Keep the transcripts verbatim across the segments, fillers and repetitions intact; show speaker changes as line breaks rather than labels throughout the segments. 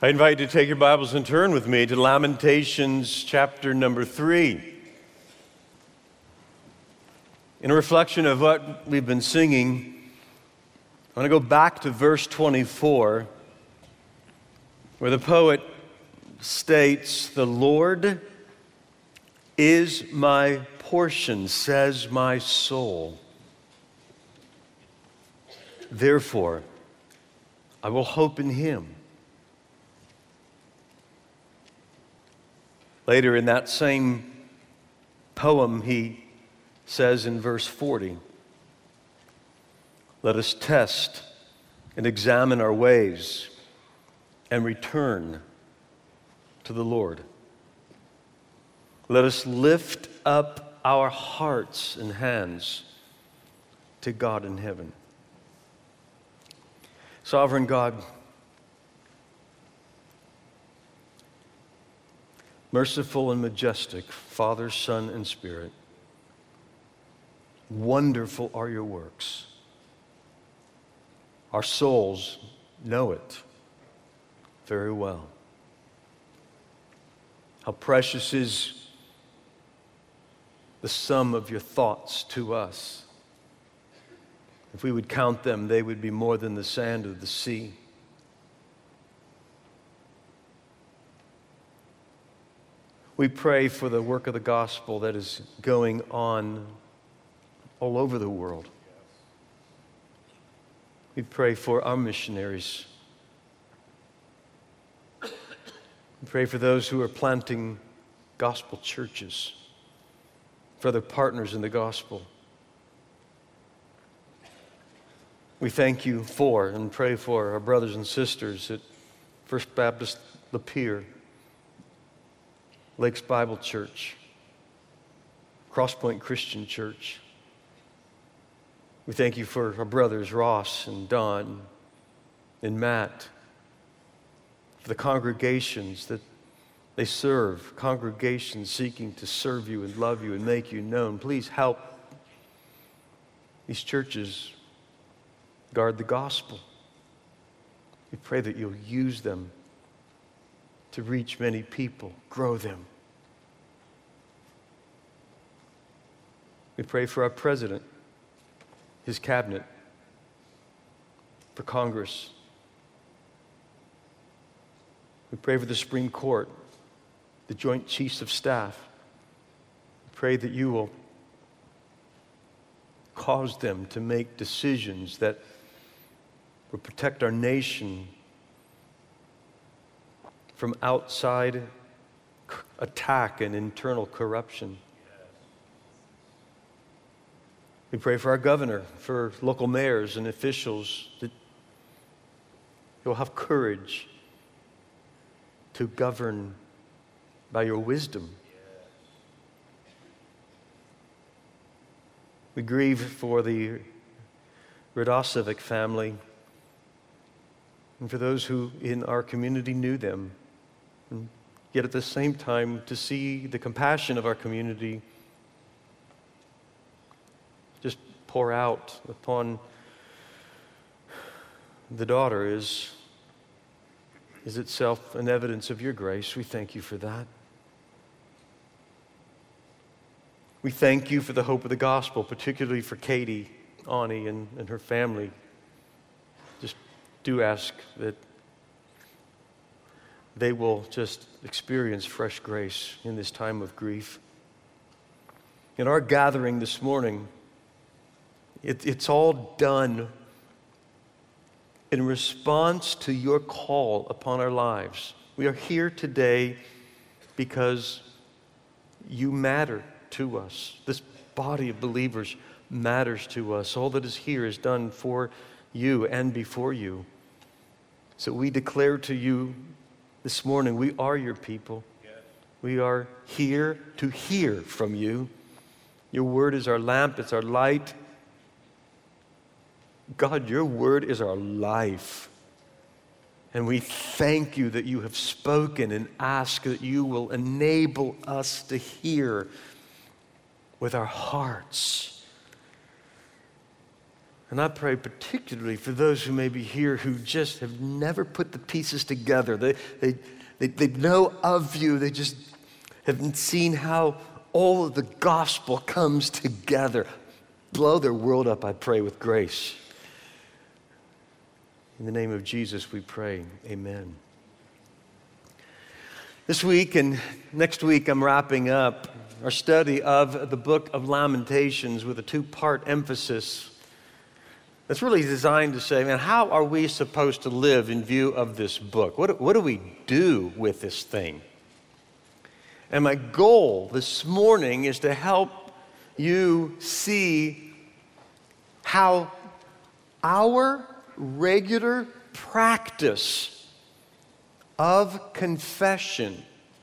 I invite you to take your Bibles and turn with me to Lamentations chapter number three. In a reflection of what we've been singing, I want to go back to verse twenty-four, where the poet states, "The Lord is my portion, says my soul. Therefore, I will hope in him." Later in that same poem, he says in verse forty, "Let us test and examine our ways and return to the Lord. Let us lift up our hearts and hands to God in heaven." Sovereign God, merciful and majestic, Father, Son, and Spirit, wonderful are your works. Our souls know it very well. How precious is the sum of your thoughts to us. If we would count them, they would be more than the sand of the sea. We pray for the work of the gospel that is going on all over the world. We pray for our missionaries. We pray for those who are planting gospel churches, for other partners in the gospel. We thank you for and pray for our brothers and sisters at First Baptist Lapeer, Lakes Bible Church, Crosspoint Christian Church. We thank you for our brothers Ross and Don and Matt, for the congregations that they serve, congregations seeking to serve you and love you and make you known. Please help these churches guard the gospel. We pray that you'll use them to reach many people, grow them. We pray for our president, his cabinet, for Congress. We pray for the Supreme Court, the Joint Chiefs of Staff. We pray that you will cause them to make decisions that will protect our nation from outside attack and internal corruption. We pray for our governor, for local mayors and officials, that you'll have courage to govern by your wisdom. We grieve for the Radosevic family and for those who in our community knew them. And yet at the same time, to see the compassion of our community just pour out upon the daughter is, is itself an evidence of your grace. We thank you for that. We thank you for the hope of the gospel, particularly for Katie, Ani, and, and her family. Just do ask that they will just experience fresh grace in this time of grief. In our gathering this morning, it, it's all done in response to your call upon our lives. We are here today because you matter to us. This body of believers matters to us. All that is here is done for you and before you. So we declare to you this morning, we are your people. We are here to hear from you. Your word is our lamp, it's our light. God, your word is our life. And we thank you that you have spoken and ask that you will enable us to hear with our hearts And I pray particularly for those who may be here who just have never put the pieces together. They, they, they, they know of you. They just haven't seen how all of the gospel comes together. Blow their world up, I pray, with grace. In the name of Jesus, we pray. Amen. This week and next week, I'm wrapping up our study of the book of Lamentations with a two-part emphasis. It's really designed to say, man, how are we supposed to live in view of this book? What, what do we do with this thing? And my goal this morning is to help you see how our regular practice of confession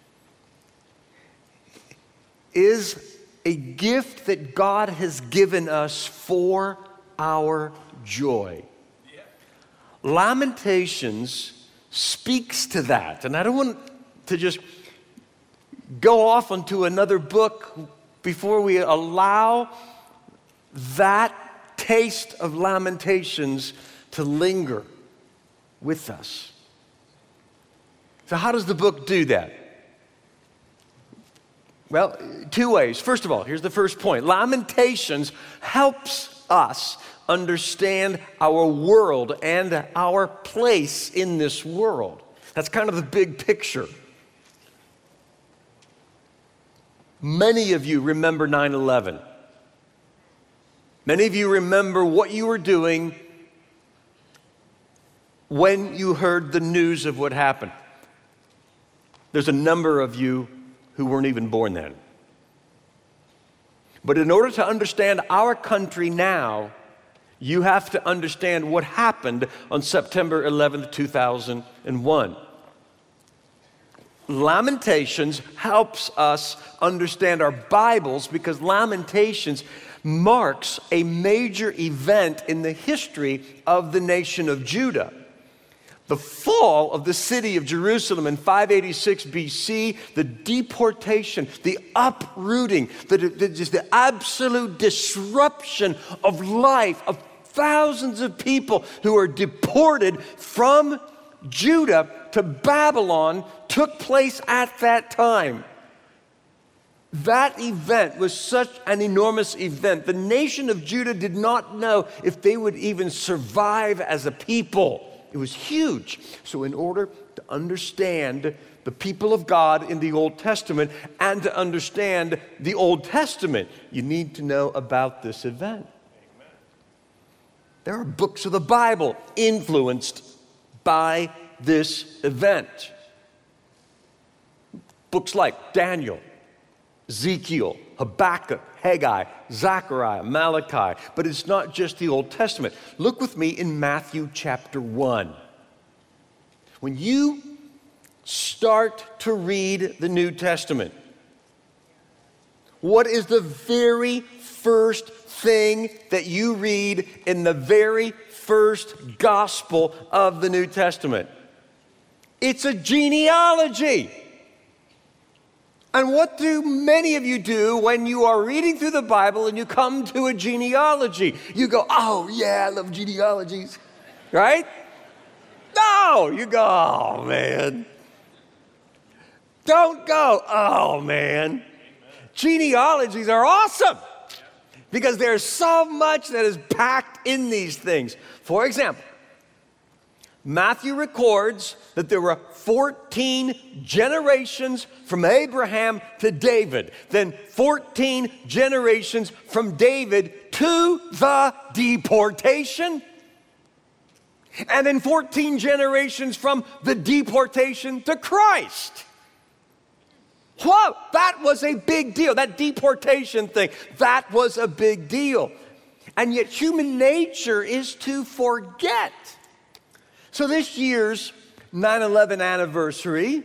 is a gift that God has given us for our joy. Yeah. Lamentations speaks to that. And I don't want to just go off onto another book before we allow that taste of Lamentations to linger with us. So how does the book do that? Well, two ways. First of all, here's the first point. Lamentations helps us understand our world and our place in this world. That's kind of the big picture. Many of you remember nine eleven. Many of you remember what you were doing when you heard the news of what happened. There's a number of you who weren't even born then. But in order to understand our country now, you have to understand what happened on September eleventh, two thousand one. Lamentations helps us understand our Bibles because Lamentations marks a major event in the history of the nation of Judah. The fall of the city of Jerusalem in five eighty-six B C, the deportation, the uprooting, the, the, just the absolute disruption of life of thousands of people who are deported from Judah to Babylon took place at that time. That event was such an enormous event. The nation of Judah did not know if they would even survive as a people. It was huge. So in order to understand the people of God in the Old Testament and to understand the Old Testament, you need to know about this event. Amen. There are books of the Bible influenced by this event. Books like Daniel, Ezekiel, Habakkuk, Haggai, Zechariah, Malachi. But it's not just the Old Testament. Look with me in Matthew chapter one. When you start to read the New Testament, what is the very first thing that you read in the very first gospel of the New Testament? It's a genealogy. And what do many of you do when you are reading through the Bible and you come to a genealogy? You go, oh yeah, I love genealogies, right? No, you go, oh man. Don't go, oh man. Genealogies are awesome because there's so much that is packed in these things. For example, Matthew records that there were fourteen generations from Abraham to David, then fourteen generations from David to the deportation, and then fourteen generations from the deportation to Christ. Whoa, that was a big deal. That deportation thing, that was a big deal. And yet human nature is to forget. So this year's nine eleven anniversary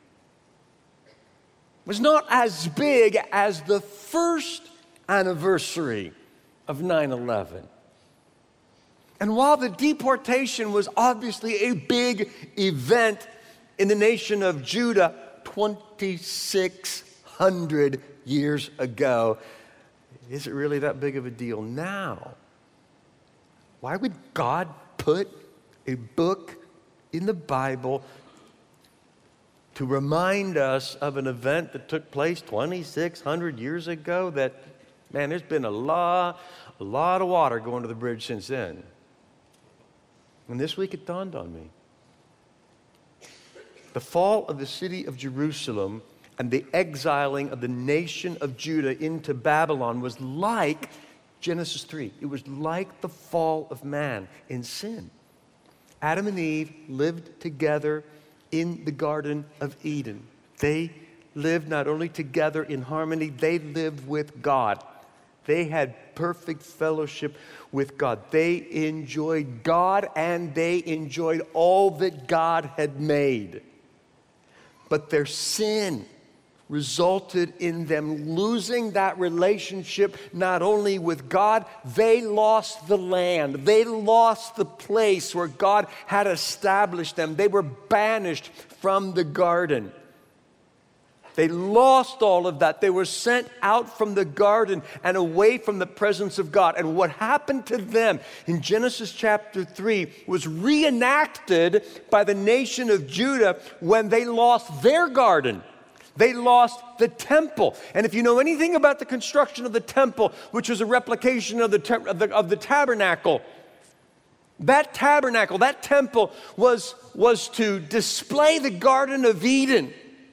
was not as big as the first anniversary of nine eleven. And while the deportation was obviously a big event in the nation of Judah twenty-six hundred years ago, is it really that big of a deal now? Why would God put a book in the Bible to remind us of an event that took place twenty-six hundred years ago that, man, there's been a lot, a lot of water going to the bridge since then. And this week it dawned on me. The fall of the city of Jerusalem and the exiling of the nation of Judah into Babylon was like Genesis three. It was like the fall of man in sin. Adam and Eve lived together in the Garden of Eden. They lived not only together in harmony, they lived with God. They had perfect fellowship with God. They enjoyed God and they enjoyed all that God had made. But their sin resulted in them losing that relationship not only with God, they lost the land. They lost the place where God had established them. They were banished from the garden. They lost all of that. They were sent out from the garden and away from the presence of God. And what happened to them in Genesis chapter three was reenacted by the nation of Judah when they lost their garden. They lost the temple. And if you know anything about the construction of the temple, which was a replication of the, te- of the, of the tabernacle, that tabernacle, that temple was, was to display the Garden of Eden.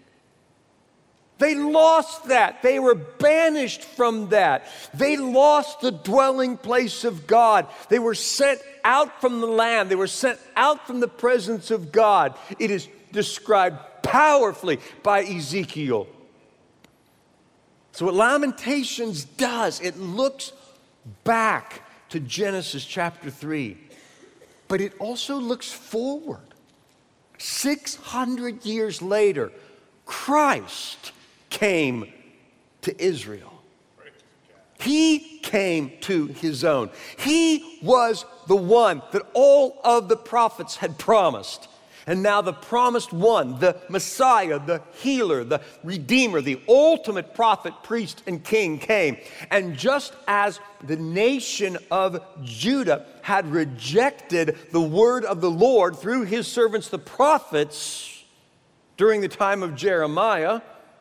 They lost that. They were banished from that. They lost the dwelling place of God. They were sent out from the land. They were sent out from the presence of God. It is described powerfully by Ezekiel. So what Lamentations does, it looks back to Genesis chapter three, but it also looks forward. six hundred years later, Christ came to Israel. He came to his own. He was the one that all of the prophets had promised. And now the promised one, the Messiah, the healer, the Redeemer, the ultimate prophet, priest, and king came. And just as the nation of Judah had rejected the word of the Lord through his servants, the prophets, during the time of Jeremiah,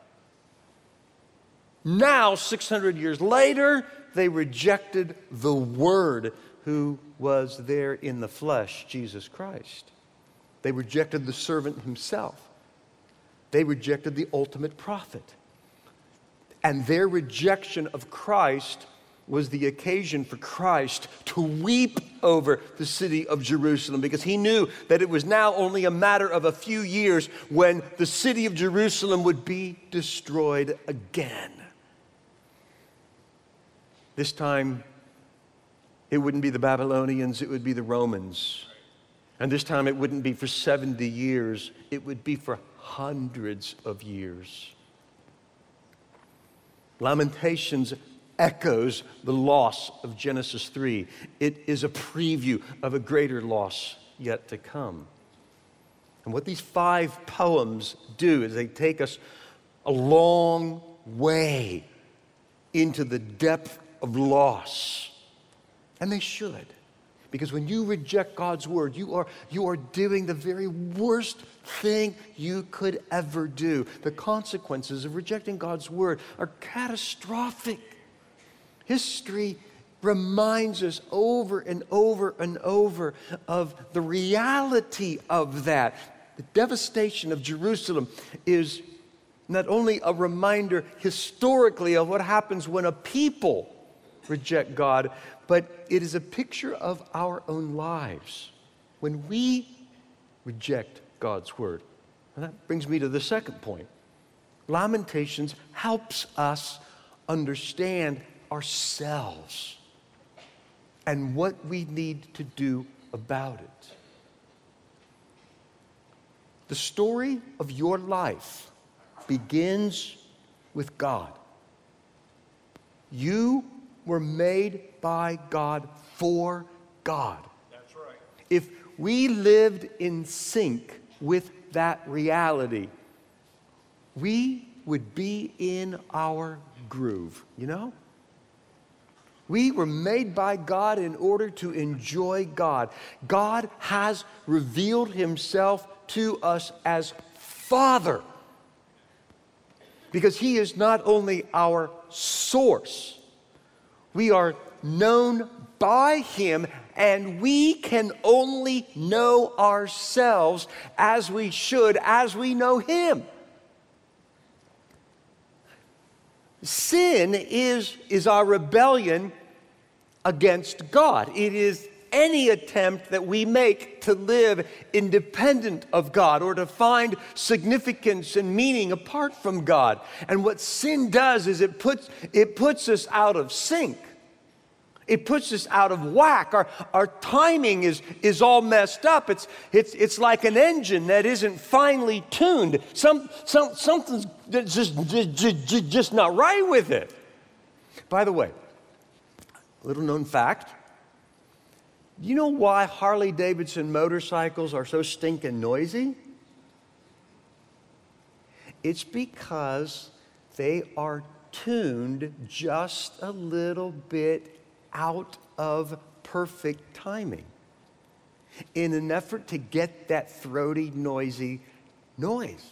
now, six hundred years later, they rejected the Word who was there in the flesh, Jesus Christ. They rejected the servant himself. They rejected the ultimate prophet. And their rejection of Christ was the occasion for Christ to weep over the city of Jerusalem, because he knew that it was now only a matter of a few years when the city of Jerusalem would be destroyed again. This time, it wouldn't be the Babylonians, it would be the Romans. And this time, it wouldn't be for seventy years, it would be for hundreds of years. Lamentations echoes the loss of Genesis three. It is a preview of a greater loss yet to come. And what these five poems do is they take us a long way into the depth of loss. And they should. Because when you reject God's word, you are, you are doing the very worst thing you could ever do. The consequences of rejecting God's word are catastrophic. History reminds us over and over and over of the reality of that. The devastation of Jerusalem is not only a reminder historically of what happens when a people reject God, but it is a picture of our own lives when we reject God's word. And that brings me to the second point. Lamentations helps us understand ourselves and what we need to do about it. The story of your life begins with God. You were made by God for God.
That's right.
If we lived in sync with that reality, we would be in our groove, you know? We were made by God in order to enjoy God. God has revealed himself to us as Father, because he is not only our source, we are known by him, and we can only know ourselves as we should, as we know him. Sin is, is our rebellion against God. It is any attempt that we make to live independent of God or to find significance and meaning apart from God. And what sin does is it puts, it puts us out of sync. It puts us out of whack. Our, our timing is, is all messed up. It's, it's, it's like an engine that isn't finely tuned. Some, some, something's just, just, just not right with it. By the way, little known fact, do you know why Harley Davidson motorcycles are so stinking noisy? It's because they are tuned just a little bit out of perfect timing in an effort to get that throaty, noisy noise.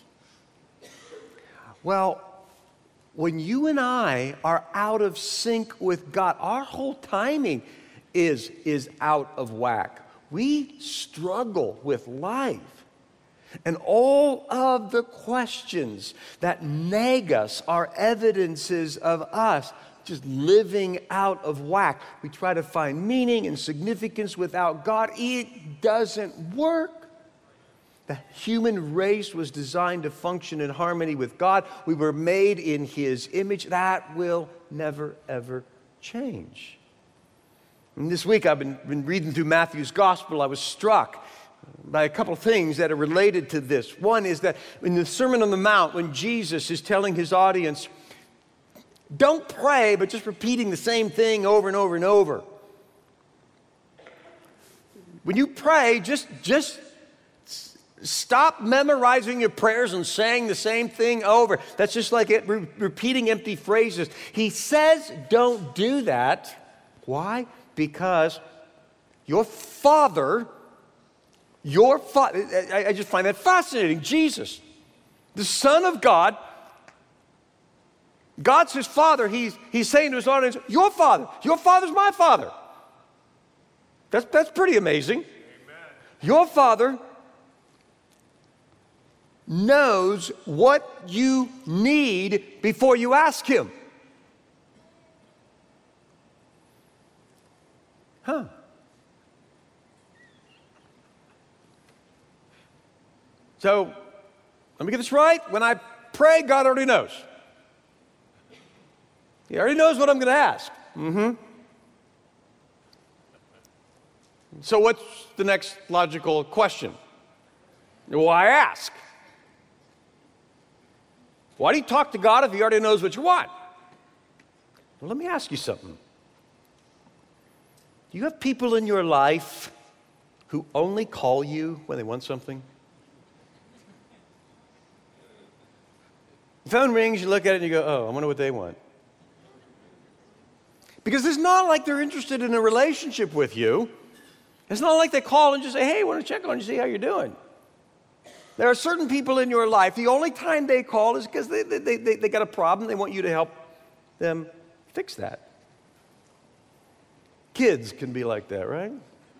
Well, when you and I are out of sync with God, our whole timing is, is out of whack. We struggle with life. And all of the questions that nag us are evidences of us just living out of whack. We try to find meaning and significance without God. It doesn't work. The human race was designed to function in harmony with God. We were made in his image. That will never, ever change. And this week I've been, been reading through Matthew's gospel. I was struck by a couple of things that are related to this. One is that in the Sermon on the Mount, when Jesus is telling his audience, don't pray, but just repeating the same thing over and over and over. When you pray, just, just stop memorizing your prayers and saying the same thing over. That's just like it, re- repeating empty phrases. He says don't do that. Why? Because your Father, your Father, I, I just find that fascinating. Jesus, the Son of God, God's his Father. He's, he's saying to his audience, your Father, your Father's my Father. That's, that's pretty amazing. Amen. Your Father knows what you need before you ask him. Huh. So, let me get this right. When I pray, God already knows. He already knows what I'm going to ask. Mm-hmm. So what's the next logical question? Why ask? Why do you talk to God if he already knows what you want? Well, let me ask you something. Do you have people in your life who only call you when they want something? The phone rings, you look at it and you go, oh, I wonder what they want. Because it's not like they're interested in a relationship with you. It's not like they call and just say, hey, I want to check on you, see how you're doing. There are certain people in your life, the only time they call is because they, they, they, they got a problem. They want you to help them fix that. Kids can be like that, right?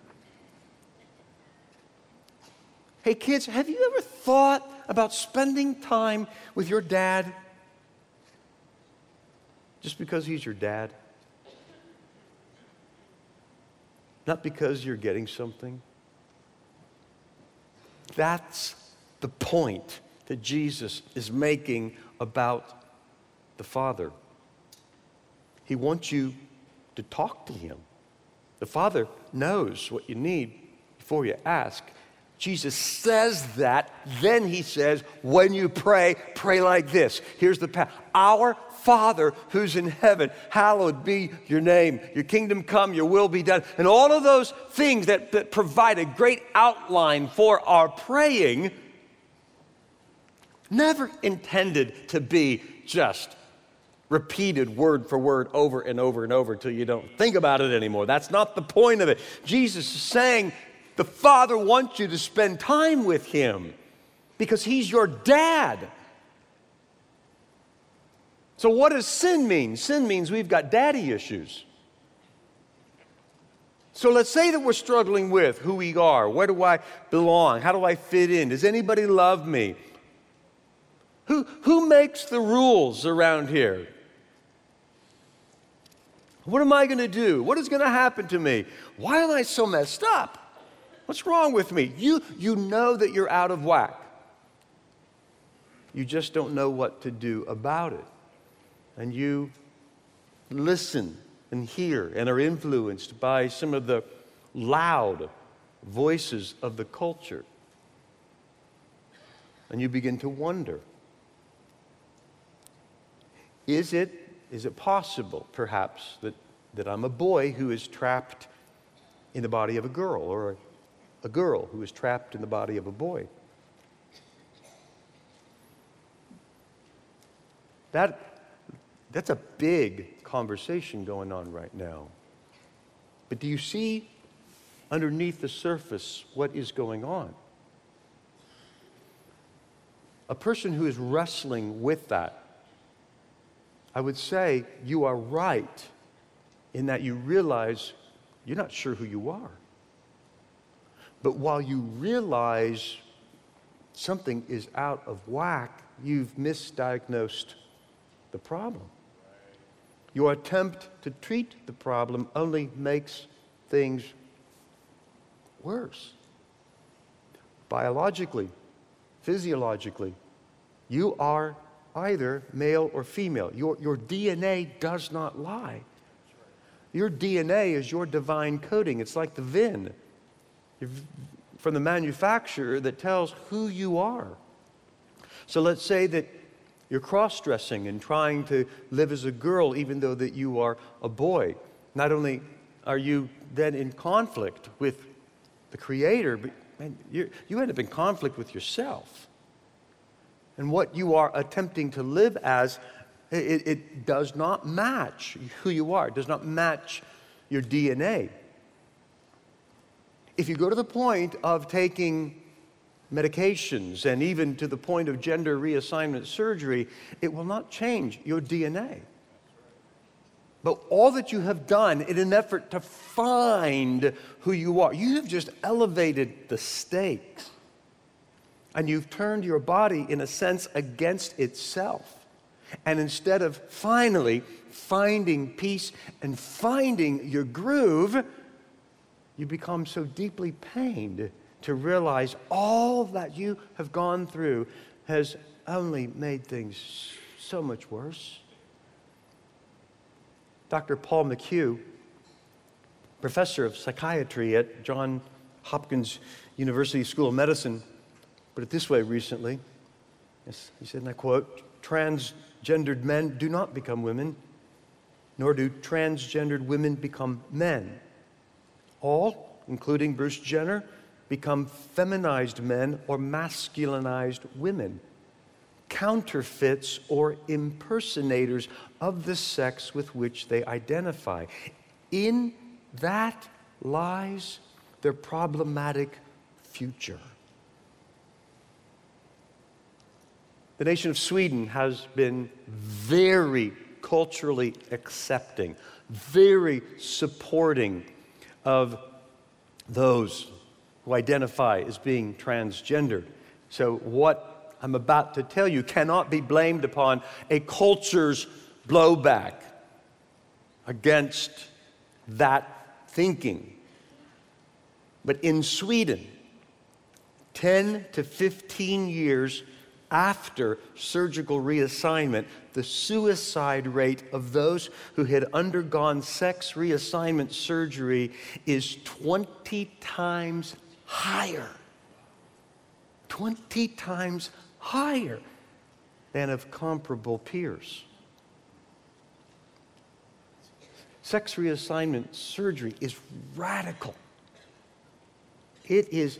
Hey, kids, have you ever thought about spending time with your dad just because he's your dad? Not because you're getting something. That's the point that Jesus is making about the Father. He wants you to talk to him. The Father knows what you need before you ask. Jesus says that, then he says, when you pray, pray like this. Here's the path. Our Father who's in heaven, hallowed be your name. Your kingdom come, your will be done. And all of those things that, that provide a great outline for our praying, never intended to be just repeated word for word over and over and over until you don't think about it anymore. That's not the point of it. Jesus is saying the Father wants you to spend time with Him because He's your dad. So what does sin mean? Sin means we've got daddy issues. So let's say that we're struggling with who we are. Where do I belong? How do I fit in? Does anybody love me? Who, who makes the rules around here? What am I going to do? What is going to happen to me? Why am I so messed up? What's wrong with me? You, you know that you're out of whack. You just don't know what to do about it. And you listen and hear and are influenced by some of the loud voices of the culture. And you begin to wonder, is it, is it possible, perhaps, that, that I'm a boy who is trapped in the body of a girl, or a, a girl who is trapped in the body of a boy? That, that's a big conversation going on right now. But do you see underneath the surface what is going on? A person who is wrestling with that, I would say you are right in that you realize you're not sure who you are. But while you realize something is out of whack, you've misdiagnosed the problem. Your attempt to treat the problem only makes things worse. Biologically, physiologically, you are either male or female. Your, your D N A does not lie. Your D N A is your divine coding. It's like the V I N from the manufacturer that tells who you are. So let's say that you're cross-dressing and trying to live as a girl even though that you are a boy. Not only are you then in conflict with the Creator, but man, you you end up in conflict with yourself. And what you are attempting to live as, it, it does not match who you are. It does not match your D N A. If you go to the point of taking medications and even to the point of gender reassignment surgery, it will not change your D N A. But all that you have done in an effort to find who you are, you have just elevated the stakes. And you've turned your body, in a sense, against itself. And instead of finally finding peace and finding your groove, you become so deeply pained to realize all that you have gone through has only made things so much worse. Doctor Paul McHugh, professor of psychiatry at Johns Hopkins University School of Medicine, put it this way recently. Yes, he said, and I quote, "Transgendered men do not become women, nor do transgendered women become men. All, including Bruce Jenner, become feminized men or masculinized women, counterfeits or impersonators of the sex with which they identify. In that lies their problematic future." The nation of Sweden has been very culturally accepting, very supporting of those who identify as being transgendered. So what I'm about to tell you cannot be blamed upon a culture's blowback against that thinking. But in Sweden, ten to fifteen years after surgical reassignment, the suicide rate of those who had undergone sex reassignment surgery is twenty times higher. twenty times higher than of comparable peers. Sex reassignment surgery is radical. It is,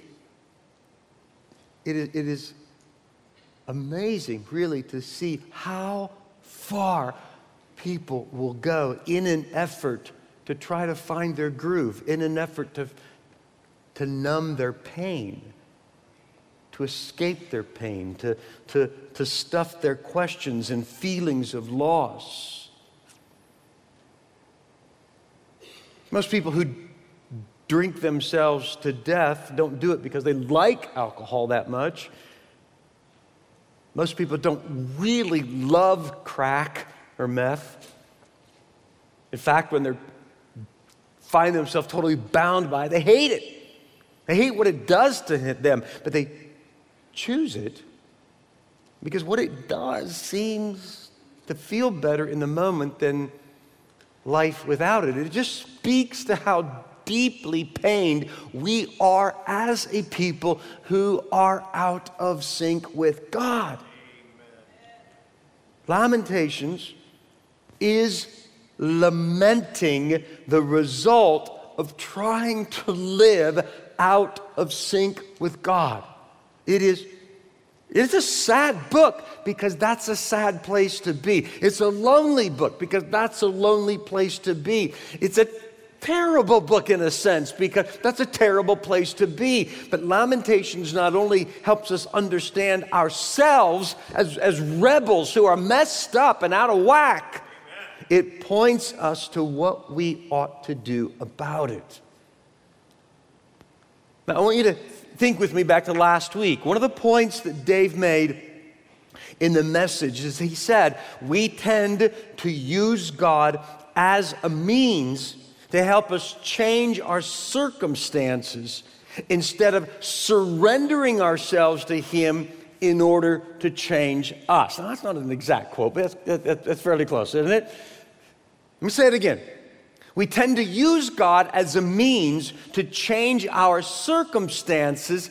it is, it is amazing, really, to see how far people will go in an effort to try to find their groove, in an effort to, to numb their pain, to escape their pain, to, to, to stuff their questions and feelings of loss. Most people who drink themselves to death don't do it because they like alcohol that much. Most people don't really love crack or meth. In fact, when they find themselves totally bound by it, they hate it. They hate what it does to them, but they choose it because what it does seems to feel better in the moment than life without it. It just speaks to how deeply pained we are as a people who are out of sync with God. Amen. Lamentations is lamenting the result of trying to live out of sync with God. It is It's a sad book because that's a sad place to be. It's a lonely book because that's a lonely place to be. It's a terrible book in a sense because that's a terrible place to be. But Lamentations not only helps us understand ourselves as, as rebels who are messed up and out of whack, it points us to what we ought to do about it. Now I want you to think with me back to last week. One of the points that Dave made in the message is he said, we tend to use God as a means to help us change our circumstances instead of surrendering ourselves to Him in order to change us. Now, that's not an exact quote, but that's, that, that's fairly close, isn't it? Let me say it again. We tend to use God as a means to change our circumstances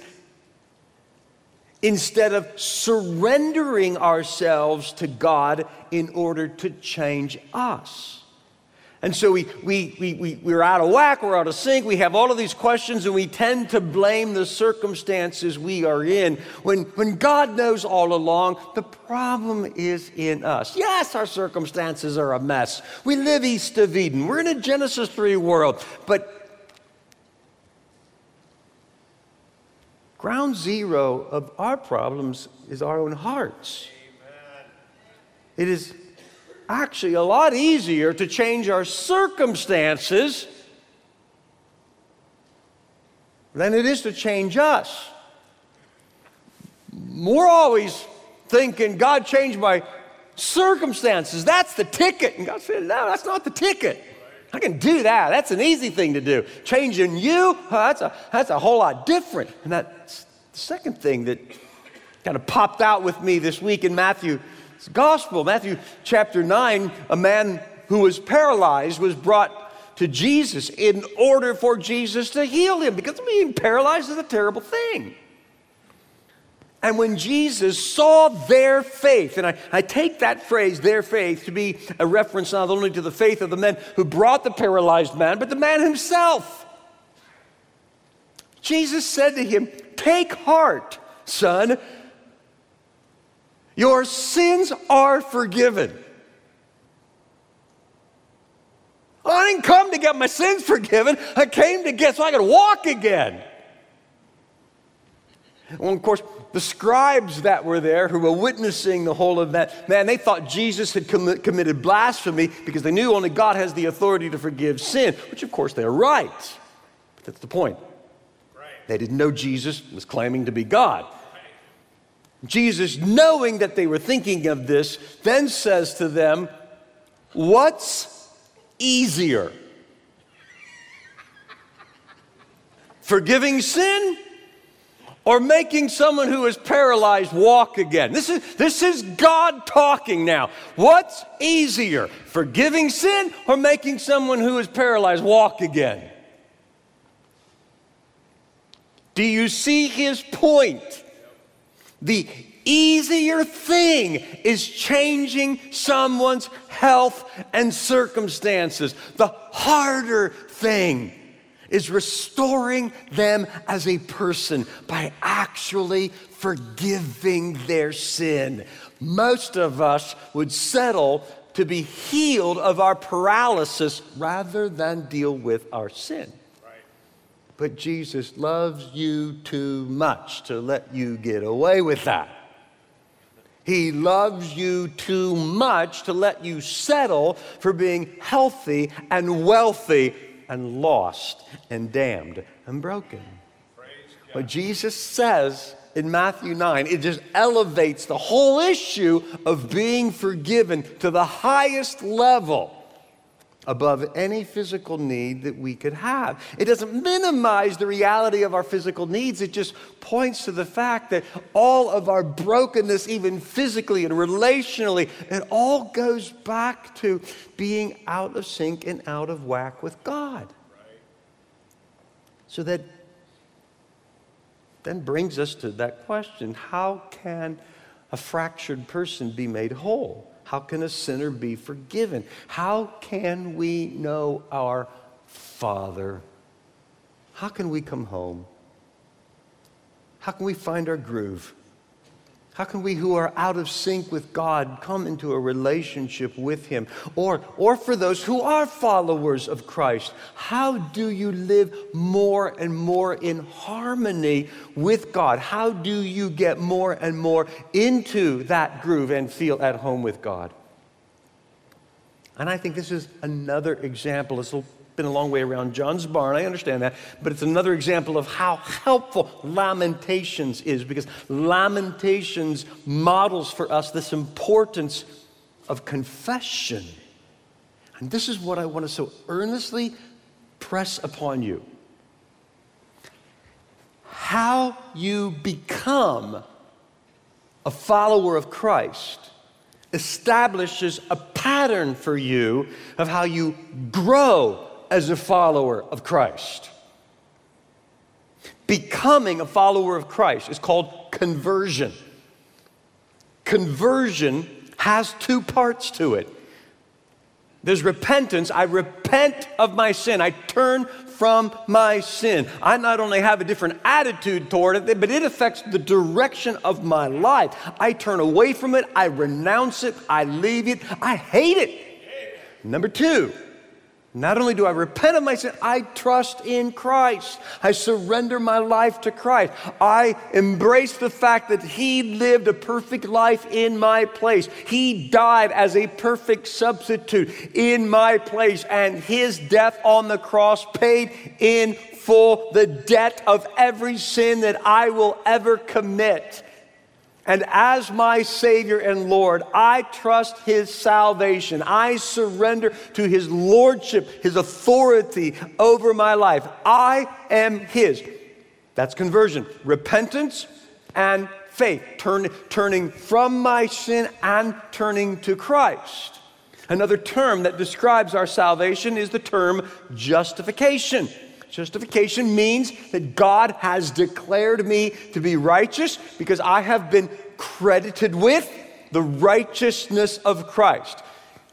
instead of surrendering ourselves to God in order to change us. And so we, we, we, we, we're out of whack, we're out of sync, we have all of these questions, and we tend to blame the circumstances we are in when, when God knows all along the problem is in us. Yes, our circumstances are a mess. We live east of Eden. We're in a Genesis three world. But ground zero of our problems is our own hearts. Amen. It is actually a lot easier to change our circumstances than it is to change us. We're always thinking, God changed my circumstances. That's the ticket. And God said, no, that's not the ticket. I can do that. That's an easy thing to do. Changing you, that's a, that's a whole lot different. And that's the second thing that kind of popped out with me this week in Matthew Gospel, Matthew chapter nine, a man who was paralyzed was brought to Jesus in order for Jesus to heal him, because being paralyzed is a terrible thing. And when Jesus saw their faith, and I, I take that phrase, their faith, to be a reference not only to the faith of the men who brought the paralyzed man, but the man himself. Jesus said to him, "Take heart, son. Your sins are forgiven." Well, I didn't come to get my sins forgiven. I came to get so I could walk again. Well, of course, the scribes that were there who were witnessing the whole event, man, they thought Jesus had com- committed blasphemy because they knew only God has the authority to forgive sin, which of course they're right. But that's the point. Right. They didn't know Jesus was claiming to be God. Jesus, knowing that they were thinking of this, then says to them, what's easier? Forgiving sin or making someone who is paralyzed walk again? This is, this is God talking now. What's easier? Forgiving sin or making someone who is paralyzed walk again? Do you see his point? The easier thing is changing someone's health and circumstances. The harder thing is restoring them as a person by actually forgiving their sin. Most of us would settle to be healed of our paralysis rather than deal with our sin. Right. But Jesus loves you too much to let you get away with that. He loves you too much to let you settle for being healthy and wealthy and lost and damned and broken. What Jesus says in Matthew nine, it just elevates the whole issue of being forgiven to the highest level above any physical need that we could have. It doesn't minimize the reality of our physical needs. It just points to the fact that all of our brokenness, even physically and relationally, it all goes back to being out of sync and out of whack with God. Right. So that then brings us to that question: how can a fractured person be made whole? How can a sinner be forgiven? How can we know our Father? How can we come home? How can we find our groove? How can we who are out of sync with God come into a relationship with Him? Or, or for those who are followers of Christ, how do you live more and more in harmony with God? How do you get more and more into that groove and feel at home with God? And I think this is another example. It's been a long way around John's barn, I understand that, but it's another example of how helpful Lamentations is, because Lamentations models for us this importance of confession. And this is what I want to so earnestly press upon you. How you become a follower of Christ establishes a pattern for you of how you grow as a follower of Christ. Becoming a follower of Christ is called conversion. Conversion has two parts to it. There's repentance. I repent of my sin. I turn from my sin. I not only have a different attitude toward it, but it affects the direction of my life. I turn away from it. I renounce it. I leave it. I hate it. Number two, not only do I repent of my sin, I trust in Christ. I surrender my life to Christ. I embrace the fact that He lived a perfect life in my place. He died as a perfect substitute in my place, and His death on the cross paid in full the debt of every sin that I will ever commit. And as my Savior and Lord, I trust His salvation. I surrender to His lordship, His authority over my life. I am His. That's conversion. Repentance and faith. Turn, turning from my sin and turning to Christ. Another term that describes our salvation is the term justification. Justification means that God has declared me to be righteous because I have been credited with the righteousness of Christ.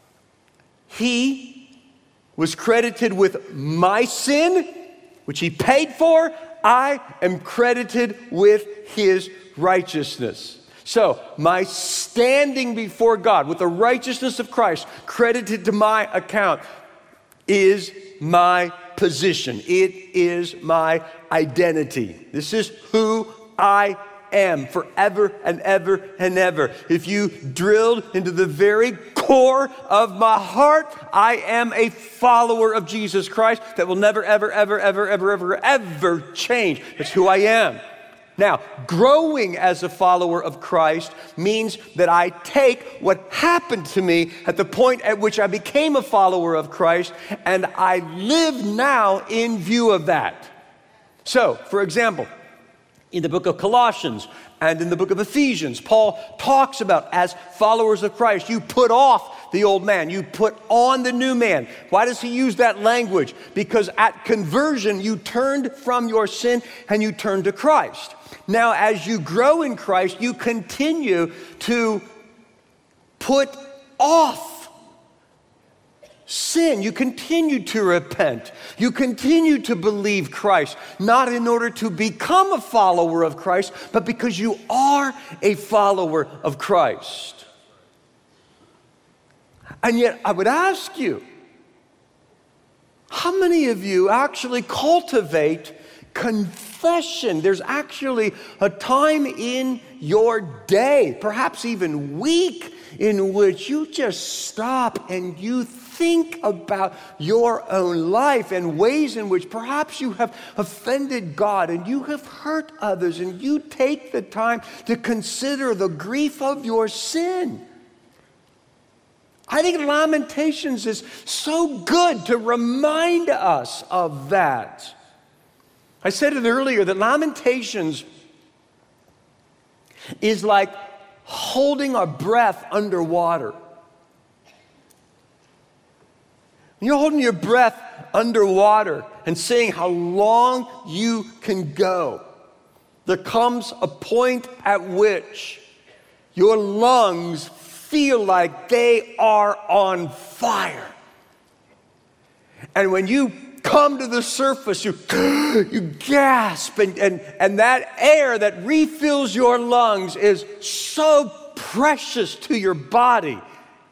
He was credited with my sin, which He paid for. I am credited with His righteousness. So, my standing before God with the righteousness of Christ credited to my account is my position. It is my identity. This is who I am forever and ever and ever. If you drilled into the very core of my heart, I am a follower of Jesus Christ that will never, ever, ever, ever, ever, ever, ever change. That's who I am. Now, growing as a follower of Christ means that I take what happened to me at the point at which I became a follower of Christ, and I live now in view of that. So, for example, in the book of Colossians and in the book of Ephesians, Paul talks about, as followers of Christ, you put off the old man, you put on the new man. Why does he use that language? Because at conversion, you turned from your sin and you turned to Christ. Now, as you grow in Christ, you continue to put off sin. You continue to repent. You continue to believe Christ, not in order to become a follower of Christ, but because you are a follower of Christ. And yet I would ask you, how many of you actually cultivate confession? There's actually a time in your day, perhaps even week, in which you just stop and you think about your own life and ways in which perhaps you have offended God and you have hurt others, and you take the time to consider the grief of your sin. I think Lamentations is so good to remind us of that. I said it earlier that Lamentations is like holding our breath underwater. You're holding your breath underwater and saying how long you can go. There comes a point at which your lungs feel like they are on fire. And when you come to the surface, you, you gasp, and, and, and that air that refills your lungs is so precious to your body.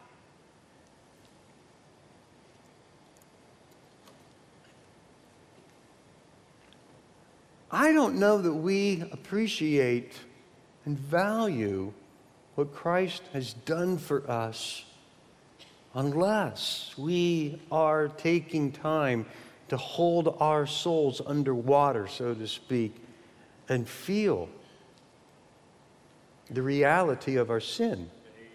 I don't know that we appreciate and value what Christ has done for us unless we are taking time to hold our souls underwater, so to speak, and feel the reality of our sin.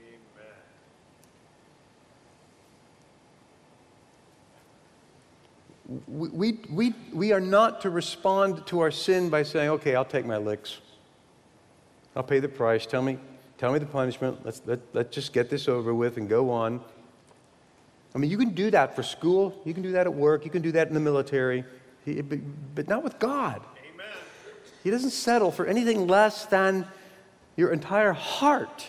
We, we, we, we are not to respond to our sin by saying, okay, I'll take my licks. I'll pay the price. Tell me, tell me the punishment. Let's, let, let's just get this over with and go on. I mean, you can do that for school. You can do that at work. You can do that in the military. But, but not with God. Amen. He doesn't settle for anything less than your entire heart.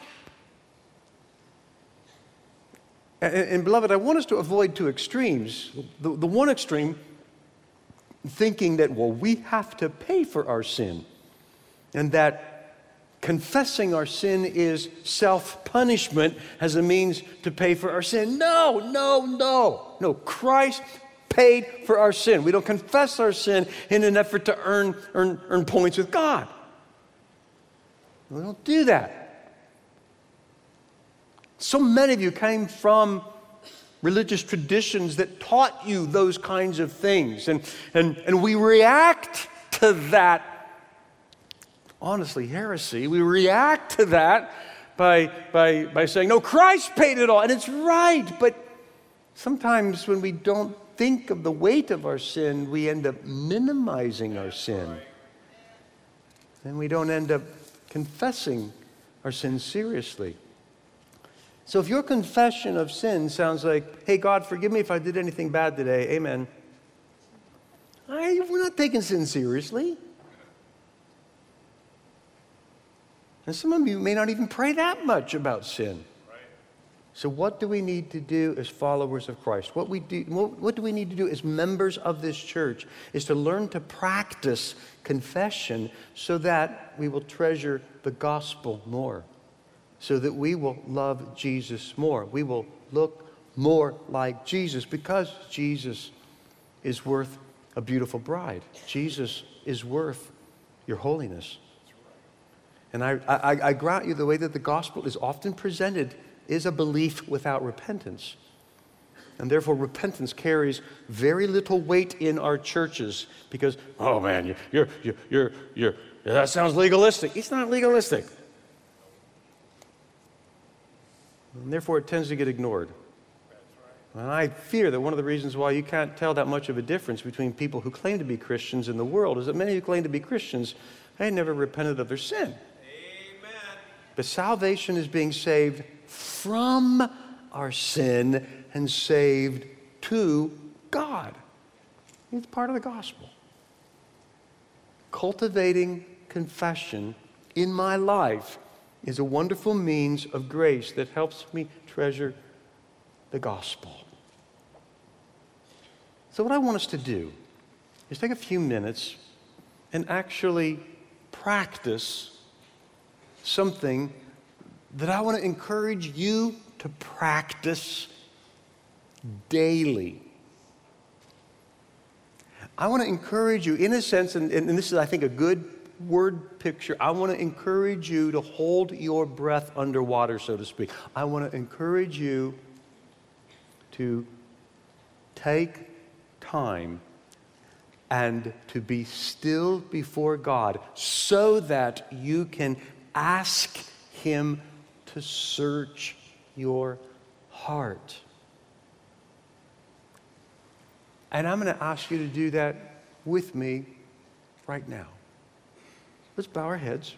And, and beloved, I want us to avoid two extremes. The, the one extreme, thinking that, well, we have to pay for our sin, and that confessing our sin is self-punishment as a means to pay for our sin. No, no, no. No, Christ paid for our sin. We don't confess our sin in an effort to earn, earn, earn points with God. We don't do that. So many of you came from religious traditions that taught you those kinds of things. And, and, and we react to that. Honestly, heresy. We react to that by, by, by saying, no, Christ paid it all. And it's right. But sometimes when we don't think of the weight of our sin, we end up minimizing our sin. And we don't end up confessing our sin seriously. So if your confession of sin sounds like, hey, God, forgive me if I did anything bad today, amen. I, we're not taking sin seriously. And some of you may not even pray that much about sin. Right. So what do we need to do as followers of Christ? What we do, what, what do we need to do as members of this church is to learn to practice confession so that we will treasure the gospel more, so that we will love Jesus more. We will look more like Jesus because Jesus is worth a beautiful bride. Jesus is worth your holiness. And I, I, I grant you the way that the gospel is often presented is a belief without repentance. And therefore, repentance carries very little weight in our churches because, oh man, you're, you're, you're, you're, you're, that sounds legalistic. It's not legalistic. And therefore, it tends to get ignored. And I fear that one of the reasons why you can't tell that much of a difference between people who claim to be Christians in the world is that many who claim to be Christians, they never repented of their sin. But salvation is being saved from our sin and saved to God. It's part of the gospel. Cultivating confession in my life is a wonderful means of grace that helps me treasure the gospel. So what I want us to do is take a few minutes and actually practice something that I want to encourage you to practice daily. I want to encourage you, in a sense, and, and this is, I think, a good word picture. I want to encourage you to hold your breath underwater, so to speak. I want to encourage you to take time and to be still before God so that you can ask Him to search your heart. And I'm going to ask you to do that with me right now. Let's bow our heads.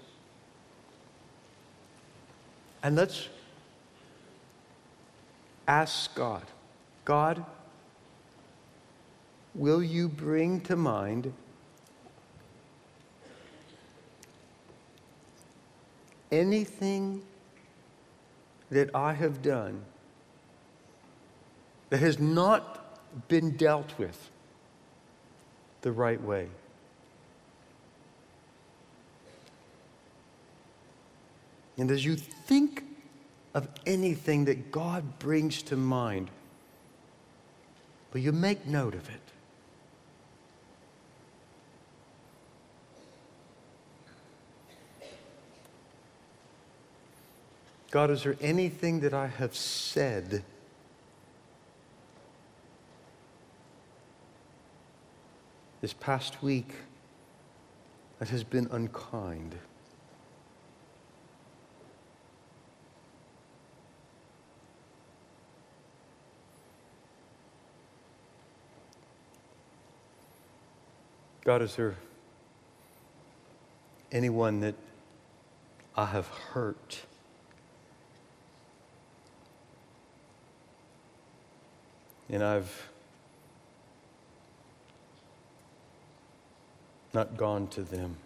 And let's ask God, God, will you bring to mind anything that I have done that has not been dealt with the right way? And as you think of anything that God brings to mind, will you make note of it? God, is there anything that I have said this past week that has been unkind? God, is there anyone that I have hurt? And I've not gone to them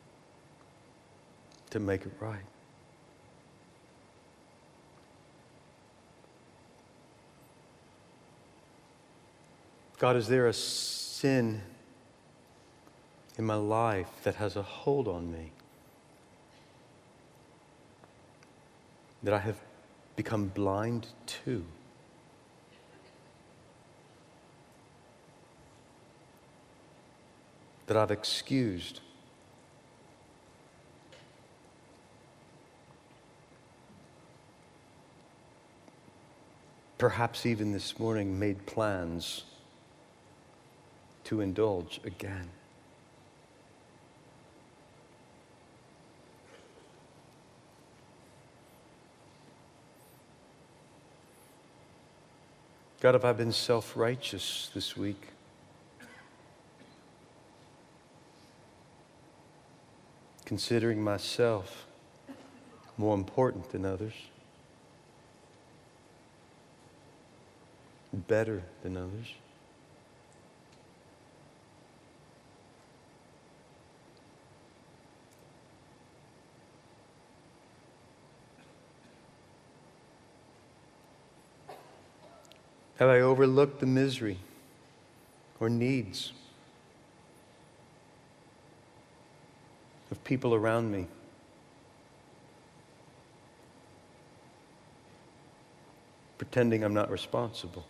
to make it right? God, is there a sin in my life that has a hold on me, that I have become blind to? That I've excused? Perhaps even this morning made plans to indulge again. God, have I been self-righteous this week? Considering myself more important than others, better than others? Have I overlooked the misery or needs of people around me? Pretending I'm not responsible.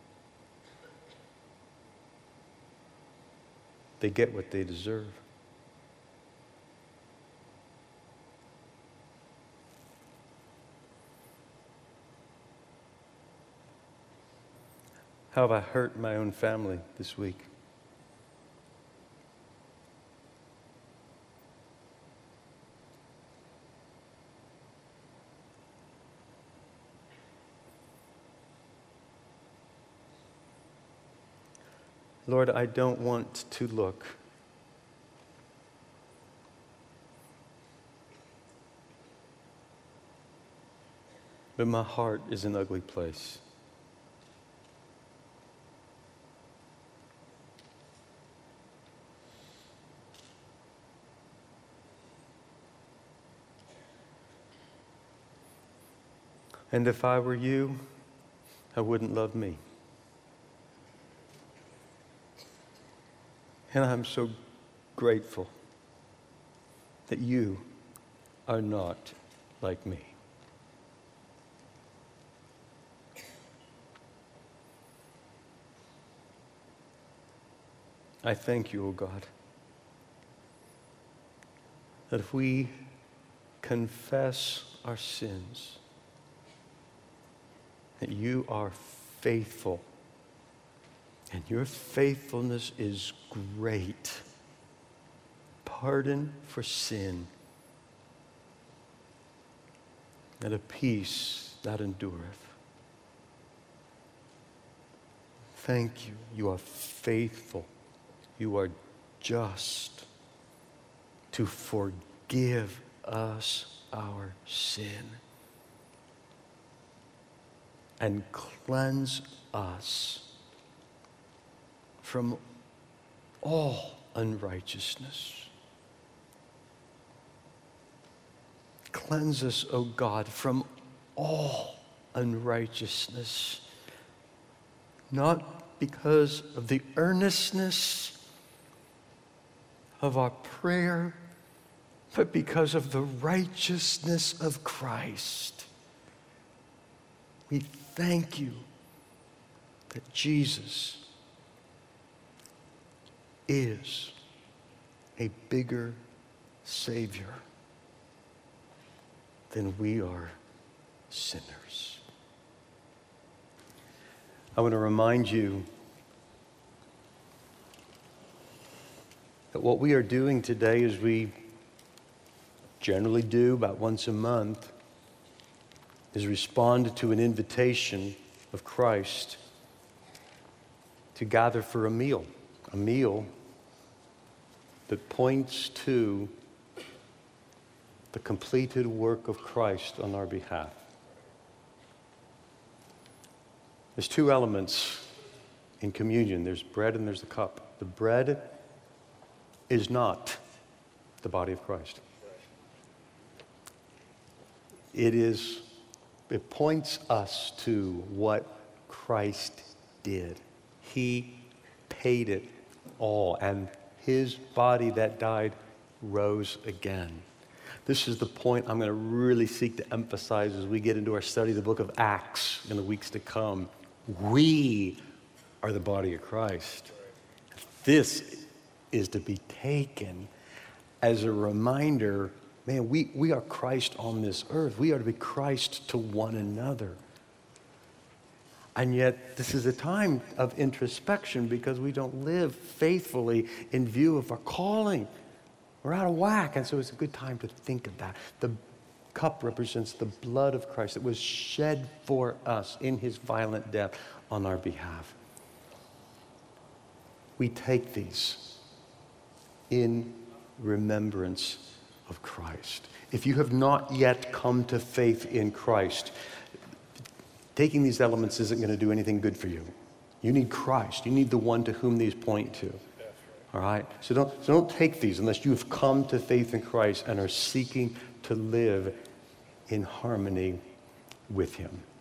They get what they deserve. How have I hurt my own family this week? Lord, I don't want to look but my heart is an ugly place. And if I were you, I wouldn't love me. And I'm so grateful that you are not like me. I thank you, O God, that if we confess our sins, that you are faithful, and your faithfulness is great. Pardon for sin, and a peace that endureth. Thank you. You are faithful. You are just to forgive us our sin and cleanse us from all unrighteousness. Cleanse us, O God, from all unrighteousness, not because of the earnestness of our prayer, but because of the righteousness of Christ. We thank you that Jesus is a bigger Savior than we are sinners. I want to remind you that what we are doing today, as we generally do about once a month, is respond to an invitation of Christ to gather for a meal, a meal that points to the completed work of Christ on our behalf. There's two elements in communion. There's bread and there's the cup. The bread is not the body of Christ. It is, it points us to what Christ did. He paid it all, and his body that died rose again. This is the point I'm going to really seek to emphasize as we get into our study of the book of Acts in the weeks to come. We are the body of Christ. This is to be taken as a reminder, man, we, we are Christ on this earth. We are to be Christ to one another. And yet, this is a time of introspection because we don't live faithfully in view of our calling. We're out of whack, and so it's a good time to think of that. The cup represents the blood of Christ that was shed for us in his violent death on our behalf. We take these in remembrance of Christ. If you have not yet come to faith in Christ, taking these elements isn't going to do anything good for you. You need Christ. You need the one to whom these point to. All right? So don't, so don't take these unless you've come to faith in Christ and are seeking to live in harmony with him.